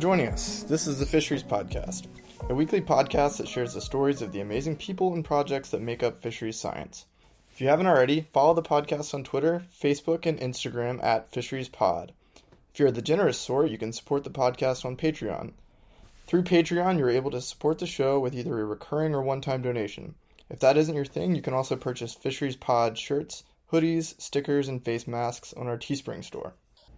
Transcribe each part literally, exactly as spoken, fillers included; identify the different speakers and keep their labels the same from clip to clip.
Speaker 1: joining us. This is the Fisheries Podcast, a weekly podcast that shares the stories of the amazing people and projects that make up fisheries science. If you haven't already, follow the podcast on Twitter, Facebook, and Instagram at FisheriesPod. If you're the generous sort, you can support the podcast on Patreon. Through Patreon, you're able to support the show with either a recurring or one-time donation. If that isn't your thing, you can also purchase Fisheries Pod shirts, hoodies, stickers, and face masks on our Teespring store.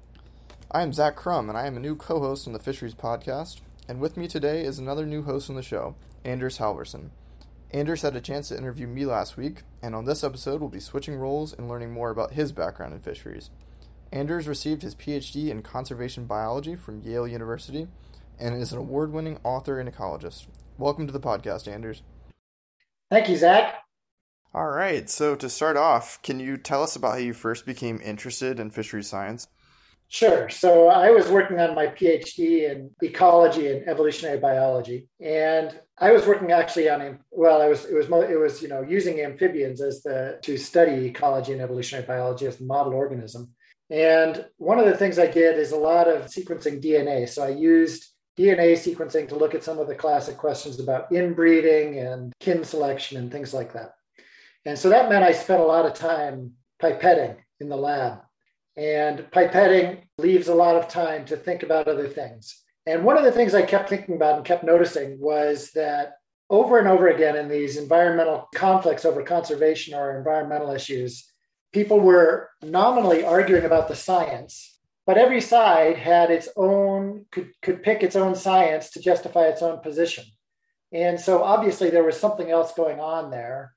Speaker 1: I am Zach Crum, and I am a new co-host on the Fisheries Podcast, and with me today is another new host on the show, Anders Halverson. Anders had a chance to interview me last week, and on this episode we'll be switching roles and learning more about his background in fisheries. Anders received his P H D in conservation biology from Yale University, and is an award-winning author and ecologist. Welcome to the podcast, Anders.
Speaker 2: Thank you, Zach.
Speaker 1: All right, so to start off, can you tell us about how you first became interested in fisheries science?
Speaker 2: Sure. So I was working on my P H D in ecology and evolutionary biology, and I was working actually on well, I was it was it was you know using amphibians as the to study ecology and evolutionary biology as the model organism. And one of the things I did is a lot of sequencing D N A. So I used D N A sequencing to look at some of the classic questions about inbreeding and kin selection and things like that. And so that meant I spent a lot of time pipetting in the lab. And pipetting leaves a lot of time to think about other things. And one of the things I kept thinking about and kept noticing was that over and over again in these environmental conflicts over conservation or environmental issues, people were nominally arguing about the science, but every side had its own, could, could pick its own science to justify its own position. And so obviously there was something else going on there.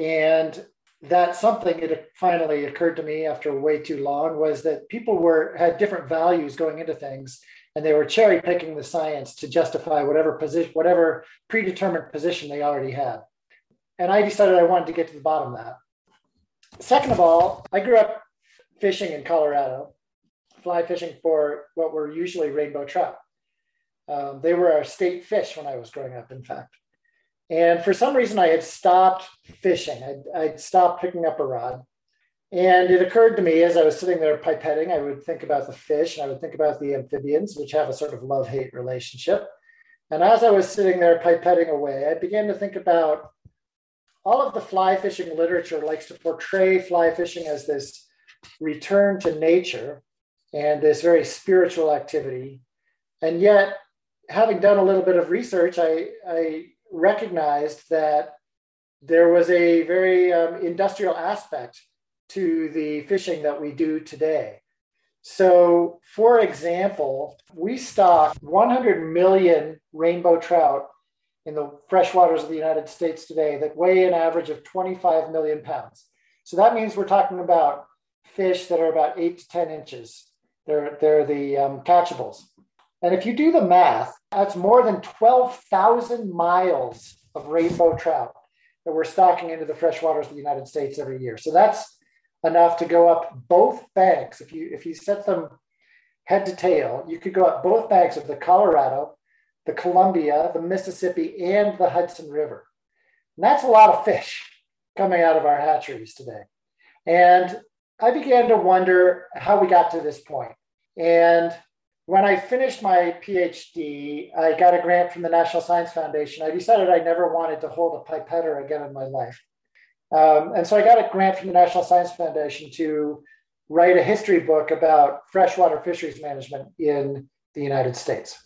Speaker 2: And that something, it finally occurred to me after way too long, was that people were had different values going into things, and they were cherry picking the science to justify whatever position, whatever predetermined position they already had. And I decided I wanted to get to the bottom of that. Second of all, I grew up fishing in Colorado, fly fishing for what were usually rainbow trout. Um, they were our state fish when I was growing up, in fact. And for some reason, I had stopped fishing. I'd, I'd stopped picking up a rod. And it occurred to me as I was sitting there pipetting, I would think about the fish, and I would think about the amphibians, which have a sort of love-hate relationship. And as I was sitting there pipetting away, I began to think about all of the fly fishing literature likes to portray fly fishing as this return to nature and this very spiritual activity. And yet, having done a little bit of research, I, I recognized that there was a very um, industrial aspect to the fishing that we do today. So, for example, we stock one hundred million rainbow trout in the freshwaters of the United States today that weigh an average of twenty-five million pounds. So that means we're talking about fish that are about eight to ten inches. They're, they're the um, catchables. And if you do the math, that's more than twelve thousand miles of rainbow trout that we're stocking into the freshwaters of the United States every year. So that's enough to go up both banks. If you if you set them head to tail, you could go up both banks of the Colorado, the Columbia, the Mississippi, and the Hudson River. And that's a lot of fish coming out of our hatcheries today. And I began to wonder how we got to this point. And when I finished my P H D, I got a grant from the National Science Foundation. I decided I never wanted to hold a pipetter again in my life. Um, and so I got a grant from the National Science Foundation to write a history book about freshwater fisheries management in the United States.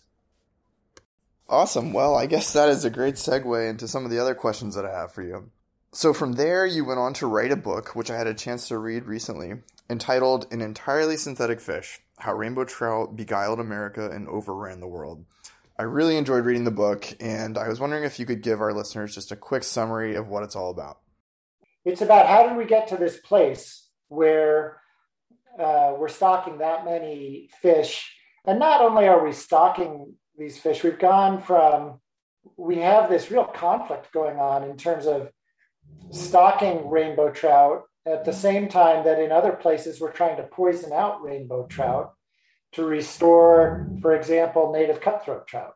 Speaker 1: Awesome. Well, I guess that is a great segue into some of the other questions that I have for you. So from there, you went on to write a book, which I had a chance to read recently, entitled An Entirely Synthetic Fish: How Rainbow Trout Beguiled America and Overran the World. I really enjoyed reading the book, and I was wondering if you could give our listeners just a quick summary of what it's all about.
Speaker 2: It's about how did we get to this place where uh, we're stocking that many fish. And not only are we stocking these fish, we've gone from, we have this real conflict going on in terms of stocking rainbow trout at the same time that in other places we're trying to poison out rainbow trout to restore, for example, native cutthroat trout.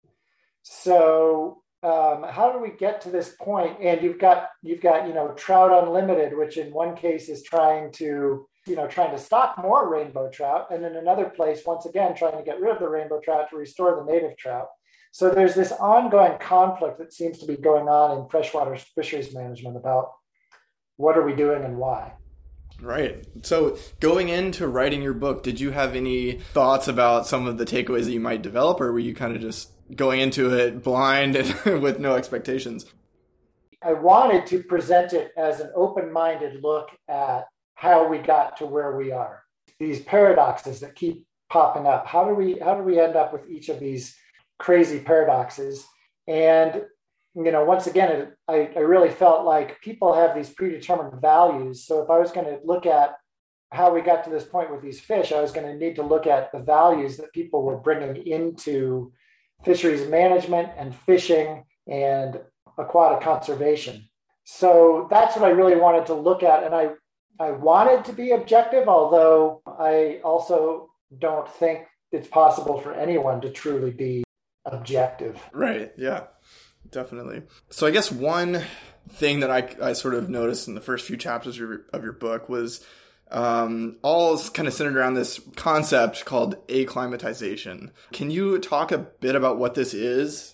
Speaker 2: So um, how do we get to this point? And you've got, you've got, you know, Trout Unlimited, which in one case is trying to you know, trying to stock more rainbow trout. And in another place, once again, trying to get rid of the rainbow trout to restore the native trout. So there's this ongoing conflict that seems to be going on in freshwater fisheries management about what are we doing and why.
Speaker 1: Right. So going into writing your book, did you have any thoughts about some of the takeaways that you might develop, or were you kind of just going into it blind and with no expectations?
Speaker 2: I wanted to present it as an open-minded look at how we got to where we are. These paradoxes that keep popping up. How do we how do we end up with each of these crazy paradoxes? And you know, once again, it, I, I really felt like people have these predetermined values. So if I was going to look at how we got to this point with these fish, I was going to need to look at the values that people were bringing into fisheries management and fishing and aquatic conservation. So that's what I really wanted to look at. And I, I wanted to be objective, although I also don't think it's possible for anyone to truly be objective.
Speaker 1: Right. Yeah. Definitely. So I guess one thing that I, I sort of noticed in the first few chapters of your, of your book was um, all kind of centered around this concept called acclimatization. Can you talk a bit about what this is?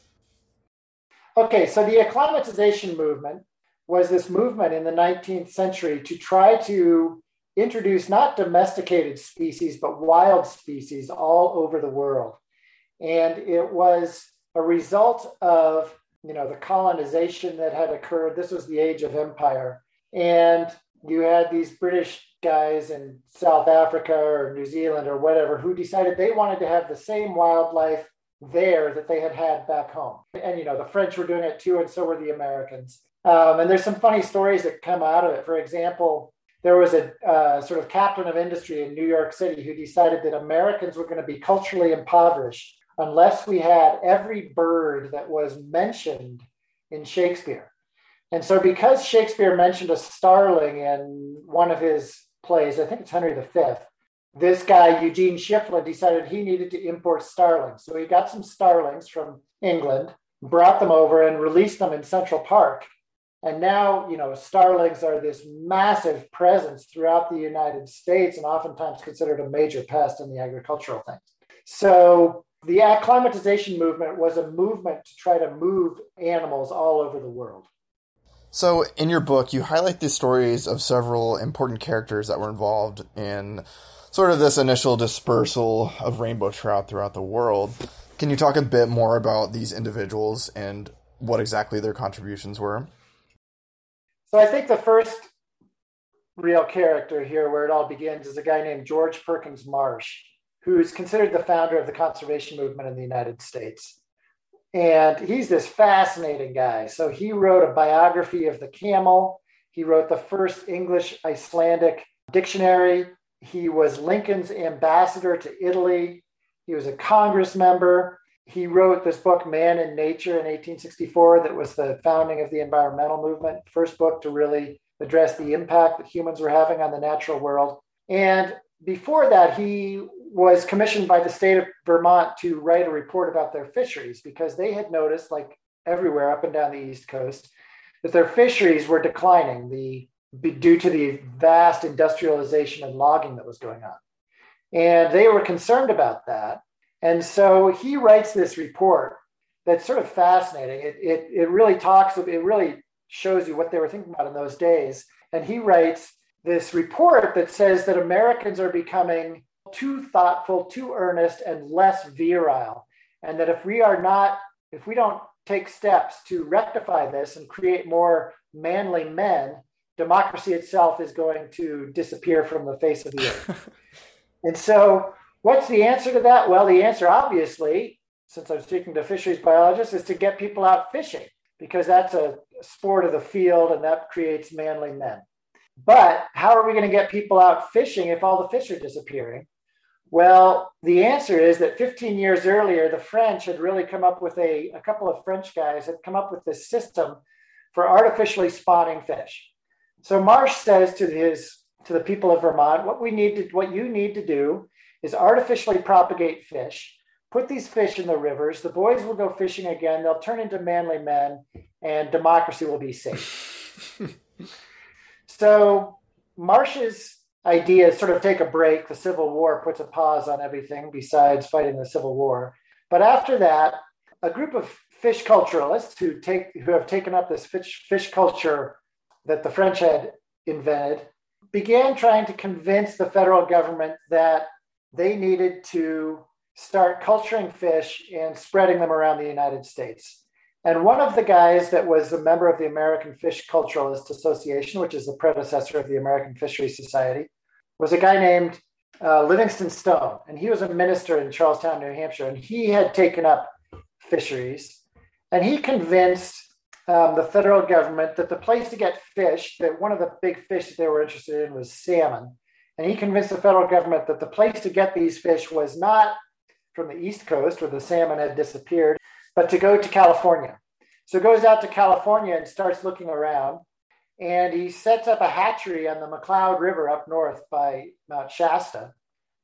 Speaker 2: Okay, so the acclimatization movement was this movement in the nineteenth century to try to introduce not domesticated species, but wild species all over the world. And it was a result of you know, the colonization that had occurred. This was the age of empire. And you had these British guys in South Africa or New Zealand or whatever who decided they wanted to have the same wildlife there that they had had back home. And, you know, the French were doing it too, and so were the Americans. Um, and there's some funny stories that come out of it. For example, there was a uh, sort of captain of industry in New York City who decided that Americans were going to be culturally impoverished unless we had every bird that was mentioned in Shakespeare. And so because Shakespeare mentioned a starling in one of his plays, I think it's Henry the Fifth, this guy, Eugene Schiffler, decided he needed to import starlings. So he got some starlings from England, brought them over and released them in Central Park. And now, you know, starlings are this massive presence throughout the United States and oftentimes considered a major pest in the agricultural things. So the acclimatization movement was a movement to try to move animals all over the world.
Speaker 1: So in your book, you highlight the stories of several important characters that were involved in sort of this initial dispersal of rainbow trout throughout the world. Can you talk a bit more about these individuals and what exactly their contributions were?
Speaker 2: So I think the first real character here where it all begins is a guy named George Perkins Marsh, who's considered the founder of the conservation movement in the United States. And he's this fascinating guy. So he wrote a biography of the camel. He wrote the first English Icelandic dictionary. He was Lincoln's ambassador to Italy. He was a Congress member. He wrote this book, Man and Nature, in eighteen sixty-four, that was the founding of the environmental movement, first book to really address the impact that humans were having on the natural world. And before that, he was commissioned by the state of Vermont to write a report about their fisheries because they had noticed, like everywhere up and down the East Coast, that their fisheries were declining the, due to the vast industrialization and logging that was going on. And they were concerned about that. And so he writes this report that's sort of fascinating. It, it, it really talks, it really shows you what they were thinking about in those days. And he writes this report that says that Americans are becoming too thoughtful, too earnest, and less virile. And that if we are not, if we don't take steps to rectify this and create more manly men, democracy itself is going to disappear from the face of the earth. And so what's the answer to that? Well, the answer, obviously, since I'm speaking to fisheries biologists, is to get people out fishing, because that's a sport of the field and that creates manly men. But how are we going to get people out fishing if all the fish are disappearing? Well, the answer is that fifteen years earlier, the French had really come up with a, a couple of French guys had come up with this system for artificially spawning fish. So Marsh says to his to the people of Vermont, what we need to, what you need to do is artificially propagate fish, put these fish in the rivers, the boys will go fishing again, they'll turn into manly men, and democracy will be safe. So Marsh's idea is sort of take a break. The Civil War puts a pause on everything besides fighting the Civil War. But after that, a group of fish culturalists who take who have taken up this fish, fish culture that the French had invented began trying to convince the federal government that they needed to start culturing fish and spreading them around the United States. And one of the guys that was a member of the American Fish Culturalist Association, which is the predecessor of the American Fisheries Society, was a guy named uh, Livingston Stone. And he was a minister in Charlestown, New Hampshire, and he had taken up fisheries. And he convinced um, the federal government that the place to get fish, that one of the big fish that they were interested in was salmon. And he convinced the federal government that the place to get these fish was not from the East Coast, where the salmon had disappeared, but to go to California. So he goes out to California and starts looking around, and he sets up a hatchery on the McCloud River up north by Mount Shasta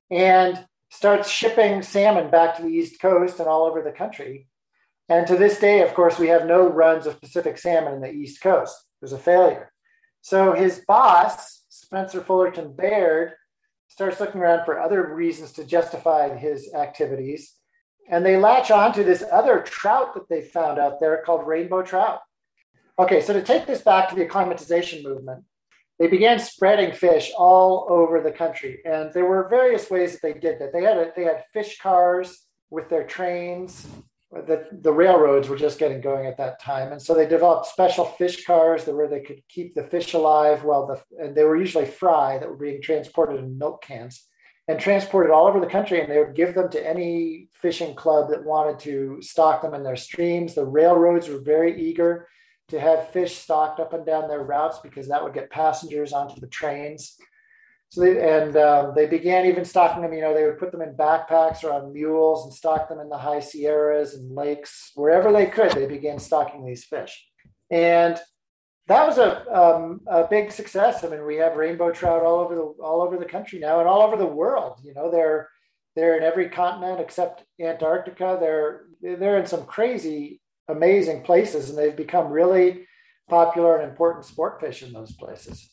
Speaker 2: and starts shipping salmon back to the East Coast and all over the country. And to this day, of course, we have no runs of Pacific salmon in the East Coast. It was a failure. So his boss, Spencer Fullerton Baird, starts looking around for other reasons to justify his activities. And they latch on to this other trout that they found out there called rainbow trout. Okay, so to take this back to the acclimatization movement, they began spreading fish all over the country. And there were various ways that they did that. They had, a, they had fish cars with their trains. The, the railroads were just getting going at that time. And so they developed special fish cars that where they could keep the fish alive while the, and they were usually fry that were being transported in milk cans and transported all over the country. And they would give them to any fishing club that wanted to stock them in their streams. The railroads were very eager to have fish stocked up and down their routes because that would get passengers onto the trains. So they, and um, they began even stocking them, you know, they would put them in backpacks or on mules and stock them in the high Sierras and lakes, wherever they could, they began stocking these fish. And that was a, um, a big success. I mean, we have rainbow trout all over the all over the country now and all over the world. You know, they're they're in every continent except Antarctica. They're they're in some crazy, amazing places, and they've become really popular and important sport fish in those places.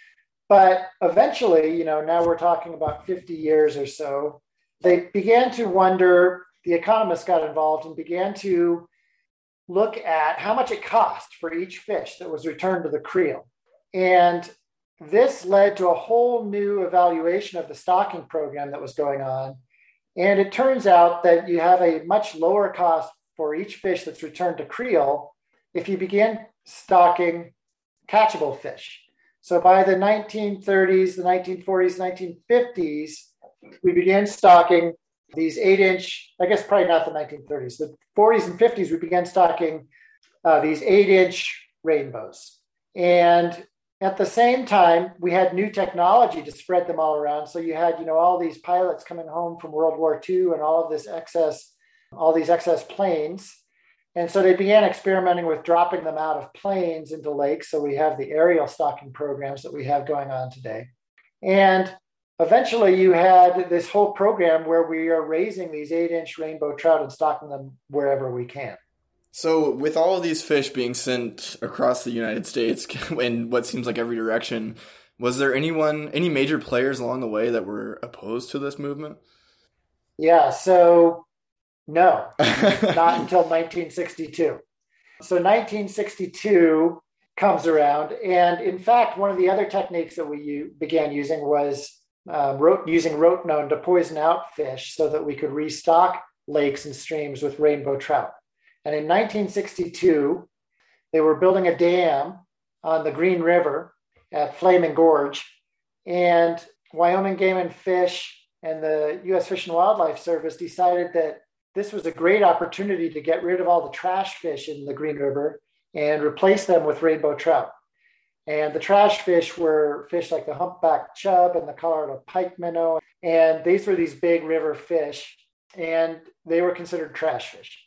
Speaker 2: But eventually, you know, now we're talking about fifty years or so, they began to wonder, the economists got involved and began to look at how much it cost for each fish that was returned to the creel. And this led to a whole new evaluation of the stocking program that was going on. And it turns out that you have a much lower cost for each fish that's returned to creel if you begin stocking catchable fish. So by the nineteen thirties, the nineteen forties, nineteen fifties, we began stocking these eight inch, I guess probably not the nineteen thirties, the forties and fifties, we began stocking uh, these eight inch rainbows. And at the same time, we had new technology to spread them all around. So you had, you know, all these pilots coming home from World War Two and all of this excess, all these excess planes. And so they began experimenting with dropping them out of planes into lakes. So we have the aerial stocking programs that we have going on today. And eventually you had this whole program where we are raising these eight inch rainbow trout and stocking them wherever we can.
Speaker 1: So with all of these fish being sent across the United States in what seems like every direction, was there anyone, any major players along the way that were opposed to this movement?
Speaker 2: Yeah, so no, not until nineteen sixty-two. So nineteen sixty-two comes around. And in fact, one of the other techniques that we u- began using was uh, rot- using rotenone to poison out fish so that we could restock lakes and streams with rainbow trout. And in nineteen sixty-two, they were building a dam on the Green River at Flaming Gorge. And Wyoming Game and Fish and the U S Fish and Wildlife Service decided that this was a great opportunity to get rid of all the trash fish in the Green River and replace them with rainbow trout. And the trash fish were fish like the humpback chub and the Colorado pike minnow. And these were these big river fish, and they were considered trash fish.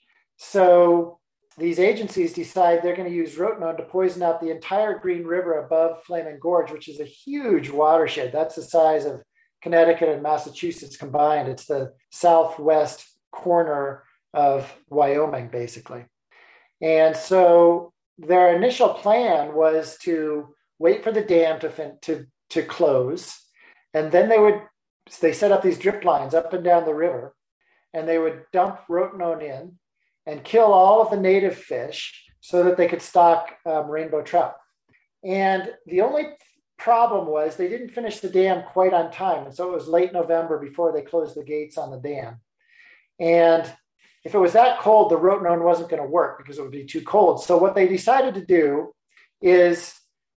Speaker 2: So these agencies decide they're going to use rotenone to poison out the entire Green River above Flaming Gorge, which is a huge watershed. That's the size of Connecticut and Massachusetts combined. It's the southwest corner of Wyoming, basically. And so their initial plan was to wait for the dam to fin- to, to close And then they would, they set up these drip lines up and down the river, and they would dump rotenone in and kill all of the native fish so that they could stock um, rainbow trout. And the only problem was they didn't finish the dam quite on time. And so it was late November before they closed the gates on the dam. And if it was that cold, the rotenone wasn't going to work because it would be too cold. So what they decided to do is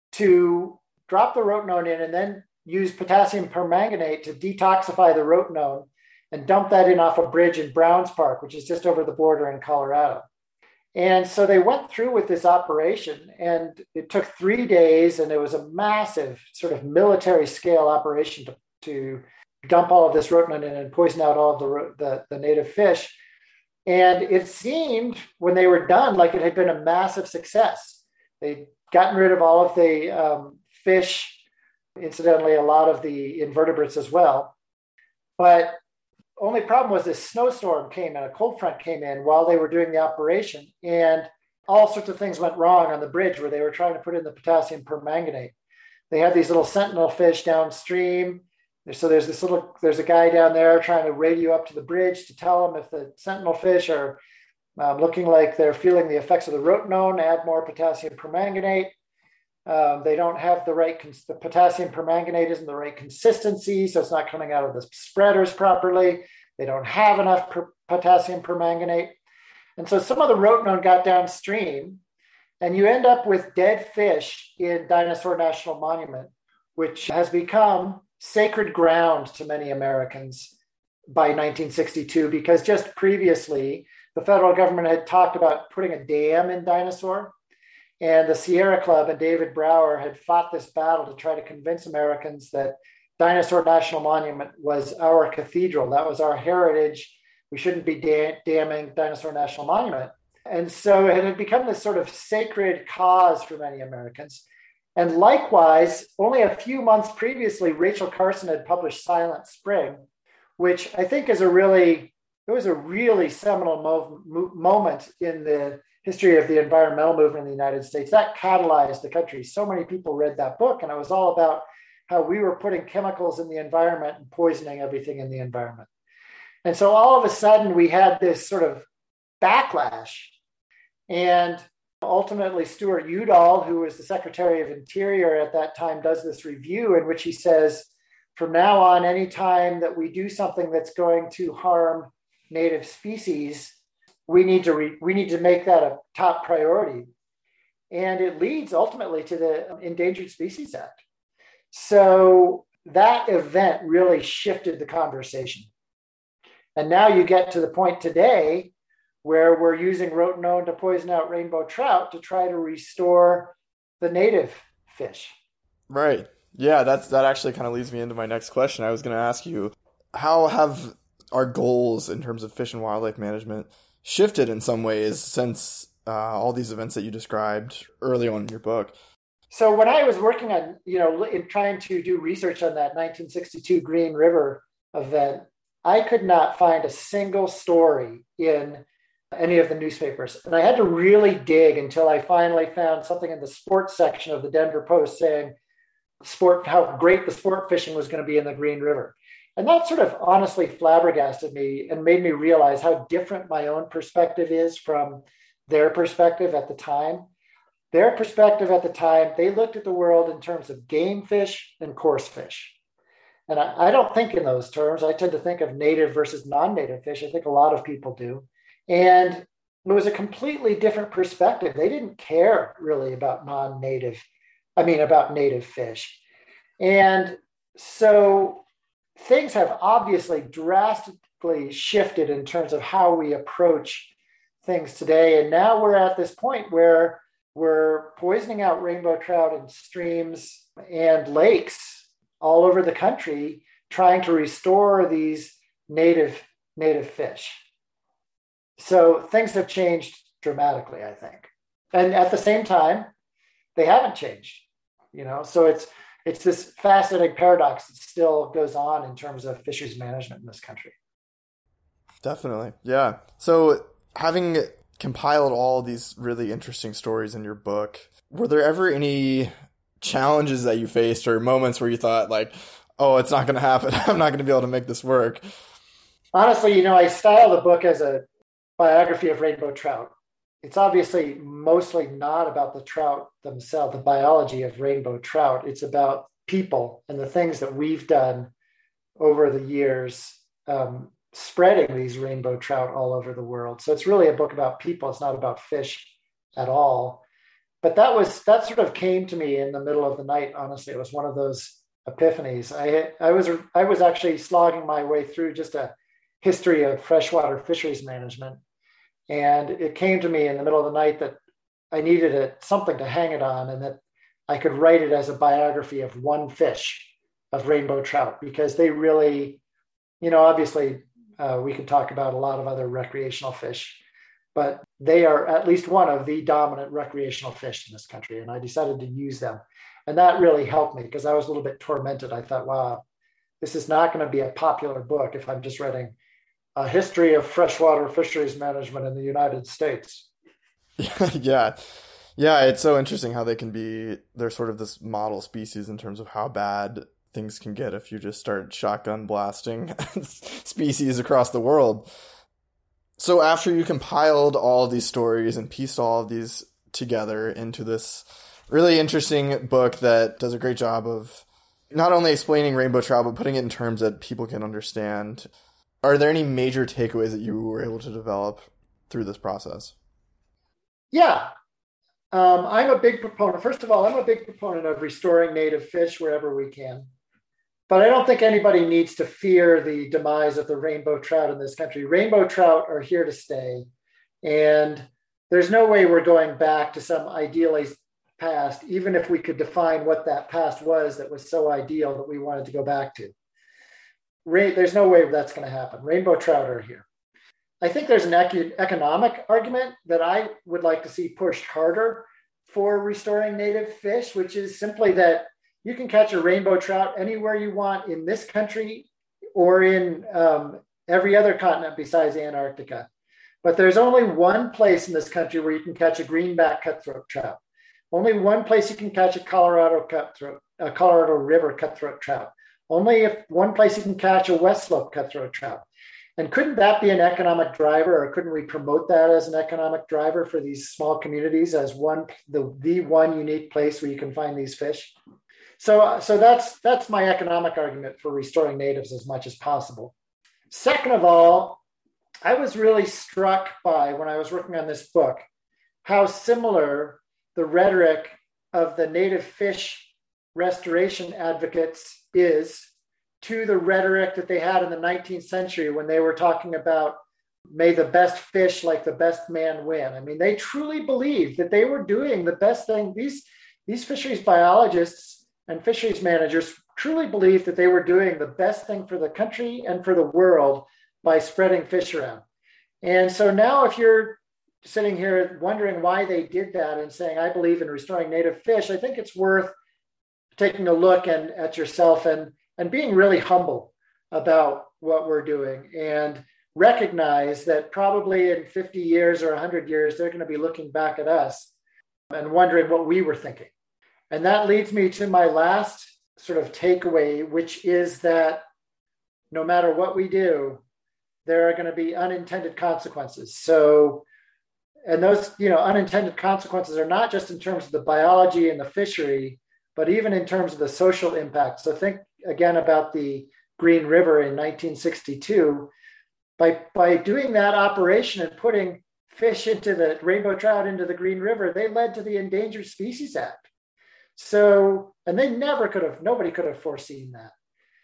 Speaker 2: to drop the rotenone in and then use potassium permanganate to detoxify the rotenone and dump that in off a bridge in Browns Park, which is just over the border in Colorado. And so they went through with this operation, and it took three days, and it was a massive sort of military scale operation to, to dump all of this rotenone in and poison out all of the, the, the native fish. And it seemed when they were done like it had been a massive success. They'd gotten rid of all of the um, fish, incidentally, a lot of the invertebrates as well. But only problem was this snowstorm came and a cold front came in while they were doing the operation, and all sorts of things went wrong on the bridge where they were trying to put in the potassium permanganate. They had these little sentinel fish downstream. So there's this little, there's a guy down there trying to radio up to the bridge to tell them if the sentinel fish are um, looking like they're feeling the effects of the rotenone, add more potassium permanganate. Um, they don't have the right, cons- the potassium permanganate isn't the right consistency, so it's not coming out of the spreaders properly. They don't have enough per- potassium permanganate. And so some of the rotenone got downstream, and you end up with dead fish in Dinosaur National Monument, which has become sacred ground to many Americans by nineteen sixty-two, because just previously, the federal government had talked about putting a dam in Dinosaur. And the Sierra Club and David Brower had fought this battle to try to convince Americans that Dinosaur National Monument was our cathedral. That was our heritage. We shouldn't be da- damming Dinosaur National Monument. And so it had become this sort of sacred cause for many Americans. And likewise, only a few months previously, Rachel Carson had published Silent Spring, which I think is a really, it was a really seminal mo- mo- moment in the history of the environmental movement in the United States. That catalyzed the country. So many people read that book, and it was all about how we were putting chemicals in the environment and poisoning everything in the environment. And so all of a sudden we had this sort of backlash. And ultimately Stuart Udall, who was the Secretary of Interior at that time, does this review in which he says, from now on, any time that we do something that's going to harm native species, we need to re- we need to make that a top priority. And it leads ultimately to the Endangered Species Act. So that event really shifted the conversation. And now you get to the point today where we're using rotenone to poison out rainbow trout to try to restore the native fish.
Speaker 1: Right. Yeah, that's that actually kind of leads me into my next question. I was going to ask you, how have our goals in terms of fish and wildlife management shifted in some ways since uh, all these events that you described early on in your book?
Speaker 2: So when I was working on, you know, in trying to do research on that nineteen sixty-two Green River event, I could not find a single story in any of the newspapers. And I had to really dig until I finally found something in the sports section of the Denver Post saying sport, how great the sport fishing was going to be in the Green River. And that sort of honestly flabbergasted me and made me realize how different my own perspective is from their perspective at the time. Their perspective at the time, they looked at the world in terms of game fish and coarse fish. And I, I don't think in those terms. I tend to think of native versus non-native fish. I think a lot of people do. And it was a completely different perspective. They didn't care really about non-native, I mean, about native fish. And so things have obviously drastically shifted in terms of how we approach things today. And now we're at this point where we're poisoning out rainbow trout in streams and lakes all over the country, trying to restore these native, native fish. So things have changed dramatically, I think. And at the same time, they haven't changed, you know, so it's, It's this fascinating paradox that still goes on in terms of fisheries management in this country.
Speaker 1: Definitely. Yeah. So having compiled all these really interesting stories in your book, were there ever any challenges that you faced or moments where you thought like, oh, it's not going to happen. I'm not going to be able to make this work.
Speaker 2: Honestly, you know, I style the book as a biography of rainbow trout. It's obviously mostly not about the trout themselves, the biology of rainbow trout. It's about people and the things that we've done over the years, um, spreading these rainbow trout all over the world. So it's really a book about people. It's not about fish at all. But that was that sort of came to me in the middle of the night. Honestly, it was one of those epiphanies. I I was I was actually slogging my way through just a history of freshwater fisheries management. And it came to me in the middle of the night that I needed a, something to hang it on, and that I could write it as a biography of one fish, of rainbow trout, because they really, you know, obviously uh, we could talk about a lot of other recreational fish, but they are at least one of the dominant recreational fish in this country. And I decided to use them. And that really helped me because I was a little bit tormented. I thought, wow, this is not going to be a popular book if I'm just writing a history of freshwater fisheries management in the United States.
Speaker 1: yeah. Yeah, it's so interesting how they can be, they're sort of this model species in terms of how bad things can get if you just start shotgun blasting species across the world. So after you compiled all of these stories and pieced all of these together into this really interesting book that does a great job of not only explaining rainbow trout, but putting it in terms that people can understand, are there any major takeaways that you were able to develop through this process?
Speaker 2: Yeah. Um, I'm a big proponent. First of all, I'm a big proponent of restoring native fish wherever we can. But I don't think anybody needs to fear the demise of the rainbow trout in this country. Rainbow trout are here to stay. And there's no way we're going back to some idealized past, even if we could define what that past was that was so ideal that we wanted to go back to. There's no way that's going to happen. Rainbow trout are here. I think there's an economic argument that I would like to see pushed harder for restoring native fish, which is simply that you can catch a rainbow trout anywhere you want in this country or in um, every other continent besides Antarctica. But there's only one place in this country where you can catch a greenback cutthroat trout. Only one place you can catch a Colorado cutthroat, a Colorado River cutthroat trout. Only if one place you can catch a West Slope cutthroat trout. And couldn't that be an economic driver, or couldn't we promote that as an economic driver for these small communities as one, the, the one unique place where you can find these fish? So, so that's, that's my economic argument for restoring natives as much as possible. Second of all, I was really struck by, when I was working on this book, how similar the rhetoric of the native fish restoration advocates is to the rhetoric that they had in the nineteenth century when they were talking about may the best fish like the best man win. I mean, they truly believed that they were doing the best thing. These, these fisheries biologists and fisheries managers truly believed that they were doing the best thing for the country and for the world by spreading fish around. And so now if you're sitting here wondering why they did that and saying, I believe in restoring native fish, I think it's worth taking a look and, at yourself and, and being really humble about what we're doing, and recognize that probably in fifty years or one hundred years, they're going to be looking back at us and wondering what we were thinking. And that leads me to my last sort of takeaway, which is that no matter what we do, there are going to be unintended consequences. So, and those, you know, unintended consequences are not just in terms of the biology and the fishery, but even in terms of the social impact. So think again about the Green River in nineteen sixty-two. By, by doing that operation and putting fish into the rainbow trout into the Green River, they led to the Endangered Species Act. So, and they never could have, nobody could have foreseen that.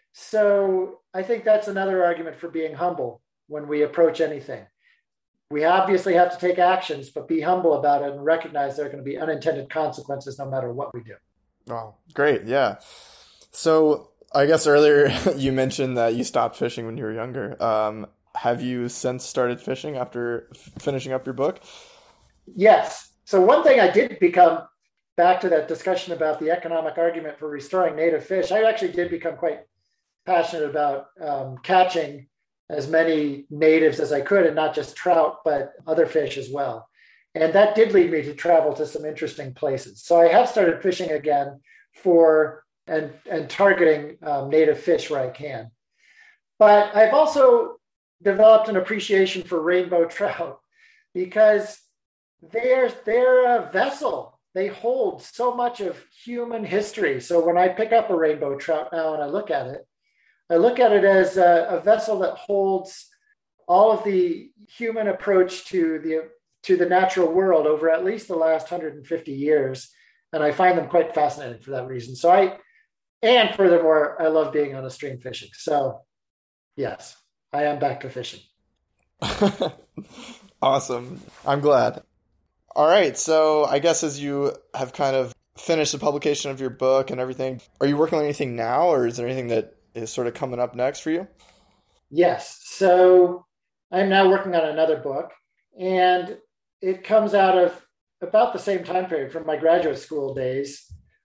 Speaker 2: So I think that's another argument for being humble when we approach anything. We obviously have to take actions, but be humble about it and recognize there are going to be unintended consequences no matter what we do.
Speaker 1: Oh, great. Yeah. So I guess earlier you mentioned that you stopped fishing when you were younger. Um, have you since started fishing after f- finishing up your book?
Speaker 2: Yes. So one thing I did become, back to that discussion about the economic argument for restoring native fish, I actually did become quite passionate about um, catching as many natives as I could, and not just trout, but other fish as well. And that did lead me to travel to some interesting places. So I have started fishing again for and, and targeting um, native fish where I can. But I've also developed an appreciation for rainbow trout because they're, they're a vessel. They hold so much of human history. So when I pick up a rainbow trout now and I look at it, I look at it as a, a vessel that holds all of the human approach to the to the natural world over at least the last one hundred fifty years. And I find them quite fascinating for that reason. So I, and furthermore, I love being on a stream fishing. So yes, I am back to fishing.
Speaker 1: Awesome. I'm glad. All right. So I guess as you have kind of finished the publication of your book and everything, are you working on anything now, or is there anything that is sort of coming up next for you?
Speaker 2: Yes. So I'm now working on another book, and it comes out of about the same time period from my graduate school days.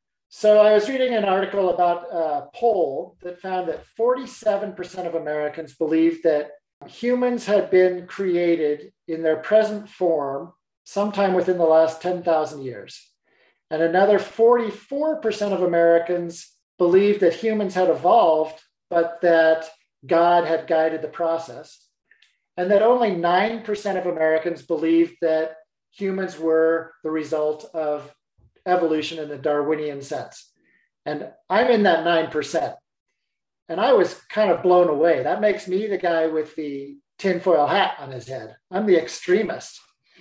Speaker 2: So I was reading an article about a poll that found that forty-seven percent of Americans believe that humans had been created in their present form sometime within the last ten thousand years. And another forty-four percent of Americans believed that humans had evolved, but that God had guided the process. And that only nine percent of Americans believed that humans were the result of evolution in the Darwinian sense. And I'm in that nine percent. And I was kind of blown away. That makes me the guy with the tinfoil hat on his head. I'm the extremist.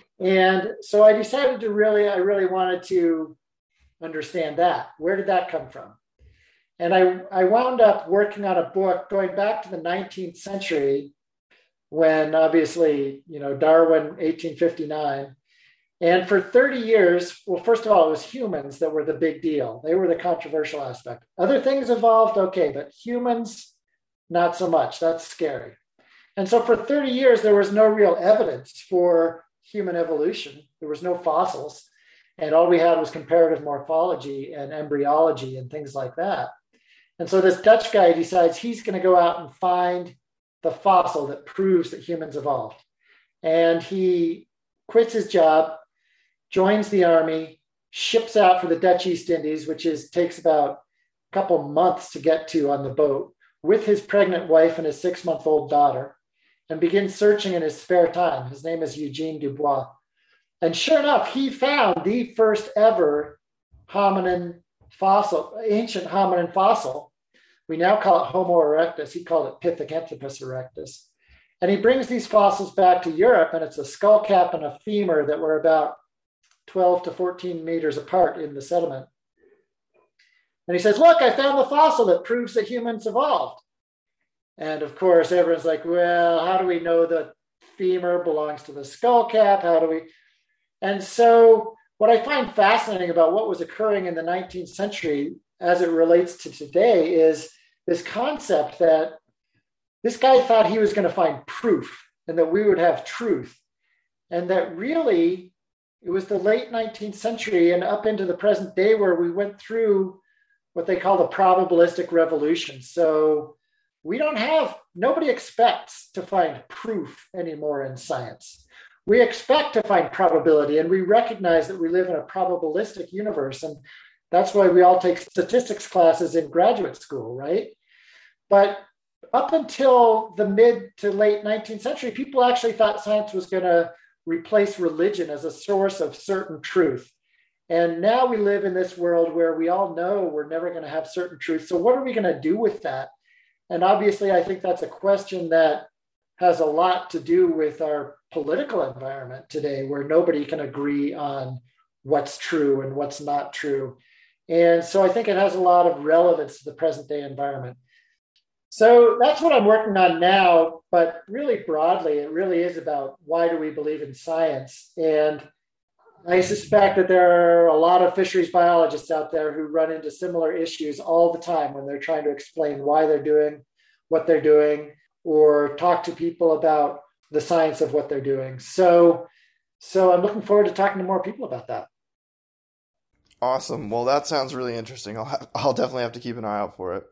Speaker 2: And so I decided to really, I really wanted to understand that. Where did that come from? And I, I wound up working on a book going back to the nineteenth century, when obviously, you know, Darwin, eighteen fifty-nine. And for thirty years, well, first of all, it was humans that were the big deal. They were the controversial aspect. Other things evolved, okay, but humans, not so much. That's scary. And so for thirty years, there was no real evidence for human evolution. There was no fossils. And all we had was comparative morphology and embryology and things like that. And so this Dutch guy decides he's going to go out and find the fossil that proves that humans evolved. And he quits his job, joins the army, ships out for the Dutch East Indies, which is takes about a couple months to get to on the boat, with his pregnant wife and his six-month-old daughter, and begins searching in his spare time. His name is Eugene Dubois. And sure enough, he found the first ever hominin fossil, ancient hominin fossil. We now call it Homo erectus. He called it Pithecanthropus erectus. And he brings these fossils back to Europe, and it's a skull cap and a femur that were about twelve to fourteen meters apart in the sediment. And he says, look, I found the fossil that proves that humans evolved. And of course, everyone's like, well, how do we know that femur belongs to the skull cap? How do we? And so what I find fascinating about what was occurring in the nineteenth century as it relates to today is this concept that this guy thought he was going to find proof and that we would have truth. And that really, it was the late nineteenth century and up into the present day where we went through what they call the probabilistic revolution. So we don't have, nobody expects to find proof anymore in science. We expect to find probability, and we recognize that we live in a probabilistic universe. And that's why we all take statistics classes in graduate school, right? But up until the mid to late nineteenth century, people actually thought science was going to replace religion as a source of certain truth. And now we live in this world where we all know we're never going to have certain truth. So what are we going to do with that? And obviously, I think that's a question that has a lot to do with our political environment today, where nobody can agree on what's true and what's not true. And so I think it has a lot of relevance to the present day environment. So that's what I'm working on now, but really broadly, it really is about why do we believe in science? And I suspect that there are a lot of fisheries biologists out there who run into similar issues all the time when they're trying to explain why they're doing what they're doing or talk to people about the science of what they're doing. So, so I'm looking forward to talking to more people about that.
Speaker 1: Awesome. Well, that sounds really interesting. I'll have, I'll definitely have to keep an eye out for it.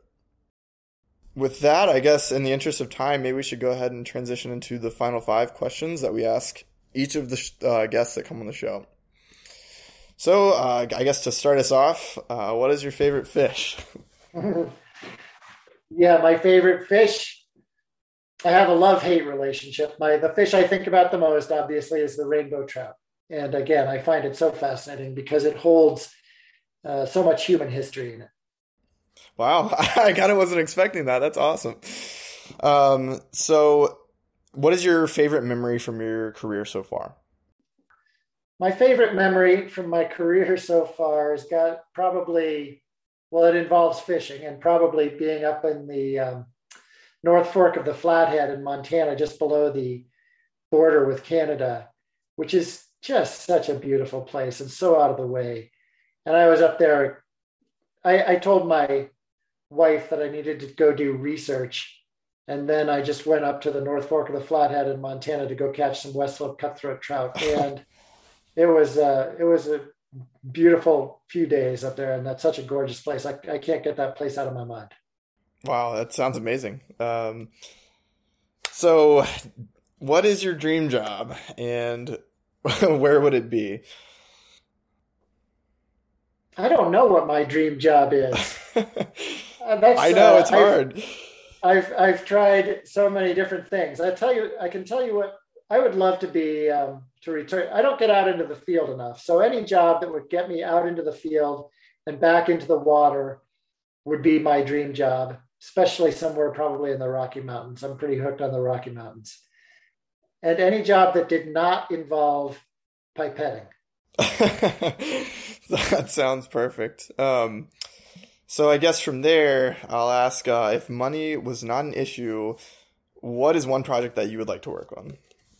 Speaker 1: With that, I guess in the interest of time, maybe we should go ahead and transition into the final five questions that we ask each of the uh, guests that come on the show. So uh, I guess to start us off, uh, what is your favorite fish?
Speaker 2: Yeah, my favorite fish. I have a love-hate relationship. My the fish I think about the most, obviously, is the rainbow trout. And again, I find it so fascinating because it holds uh, so much human history in it.
Speaker 1: Wow, I kind of wasn't expecting that. That's awesome. Um, so, what is your favorite memory from your career so far?
Speaker 2: My favorite memory from my career so far has got probably, well, it involves fishing and probably being up in the um, North Fork of the Flathead in Montana, just below the border with Canada, which is just such a beautiful place and so out of the way. And I was up there. I, I told my wife that I needed to go do research. And then I just went up to the North Fork of the Flathead in Montana to go catch some West Slope cutthroat trout. And it was uh, it was a beautiful few days up there. And that's such a gorgeous place. I, I can't get that place out of my mind.
Speaker 1: Wow, that sounds amazing. Um, so what is your dream job and where would it be?
Speaker 2: I don't know what my dream job is. Uh, that's,
Speaker 1: I know,
Speaker 2: uh,
Speaker 1: it's hard.
Speaker 2: I've, I've I've tried so many different things. I tell you, I can tell you what I would love to be um, to return. I don't get out into the field enough, so any job that would get me out into the field and back into the water would be my dream job. Especially somewhere probably in the Rocky Mountains. I'm pretty hooked on the Rocky Mountains, and any job that did not involve pipetting.
Speaker 1: That sounds perfect. Um, so I guess from there, I'll ask uh, if money was not an issue, what is one project that you would like to work on?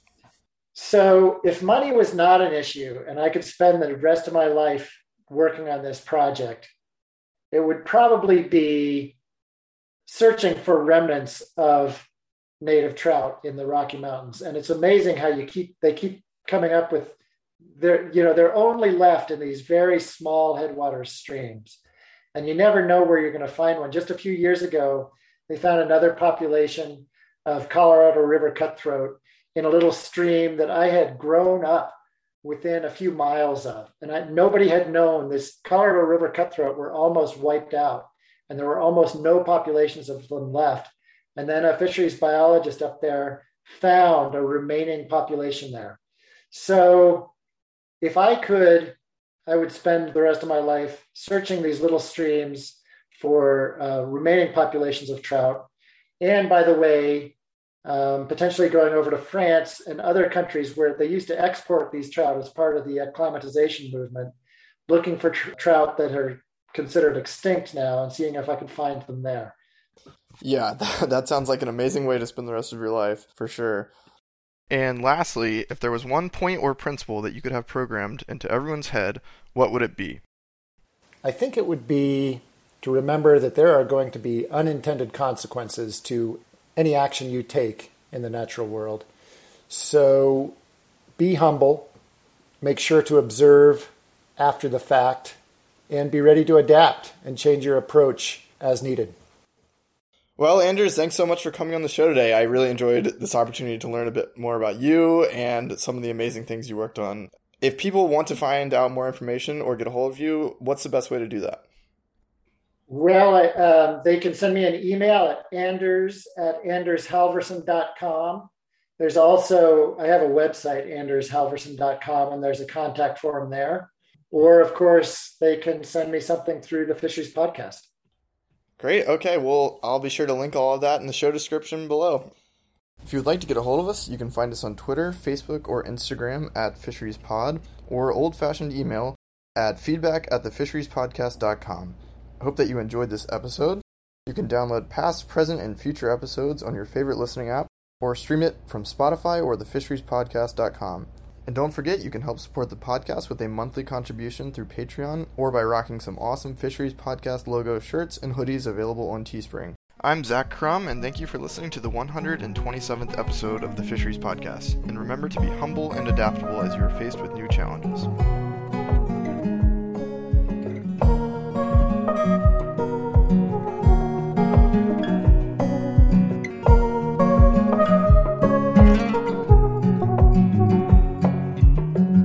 Speaker 2: So if money was not an issue and I could spend the rest of my life working on this project, it would probably be searching for remnants of native trout in the Rocky Mountains. And it's amazing how you keep, they keep coming up with they're, you know, they're only left in these very small headwater streams. And you never know where you're going to find one. Just a few years ago, they found another population of Colorado River cutthroat in a little stream that I had grown up within a few miles of. And I, nobody had known this Colorado River cutthroat were almost wiped out. And there were almost no populations of them left. And then a fisheries biologist up there found a remaining population there. So if I could, I would spend the rest of my life searching these little streams for uh, remaining populations of trout. And by the way, um, potentially going over to France and other countries where they used to export these trout as part of the acclimatization movement, looking for tr- trout that are considered extinct now and seeing if I could find them there.
Speaker 1: Yeah, that, that sounds like an amazing way to spend the rest of your life, for sure. And lastly, if there was one point or principle that you could have programmed into everyone's head, what would it be?
Speaker 2: I think it would be to remember that there are going to be unintended consequences to any action you take in the natural world. So be humble, make sure to observe after the fact, and be ready to adapt and change your approach as needed.
Speaker 1: Well, Anders, thanks so much for coming on the show today. I really enjoyed this opportunity to learn a bit more about you and some of the amazing things you worked on. If people want to find out more information or get a hold of you, what's the best way to do that?
Speaker 2: Well, I, um, they can send me an email at anders at anders halverson dot com. There's also, I have a website, anders halverson dot com, and there's a contact form there. Or, of course, they can send me something through the Fisheries Podcast.
Speaker 1: Great. Okay. Well, I'll be sure to link all of that in the show description below. If you would like to get a hold of us, you can find us on Twitter, Facebook, or Instagram at FisheriesPod, or old-fashioned email at feedback at the fisheries podcast dot com. I hope that you enjoyed this episode. You can download past, present, and future episodes on your favorite listening app, or stream it from Spotify or the fisheries podcast dot com. And don't forget, you can help support the podcast with a monthly contribution through Patreon or by rocking some awesome Fisheries Podcast logo shirts and hoodies available on Teespring. I'm Zach Crum, and thank you for listening to the one hundred twenty-seventh episode of the Fisheries Podcast. And remember to be humble and adaptable as you are faced with new challenges.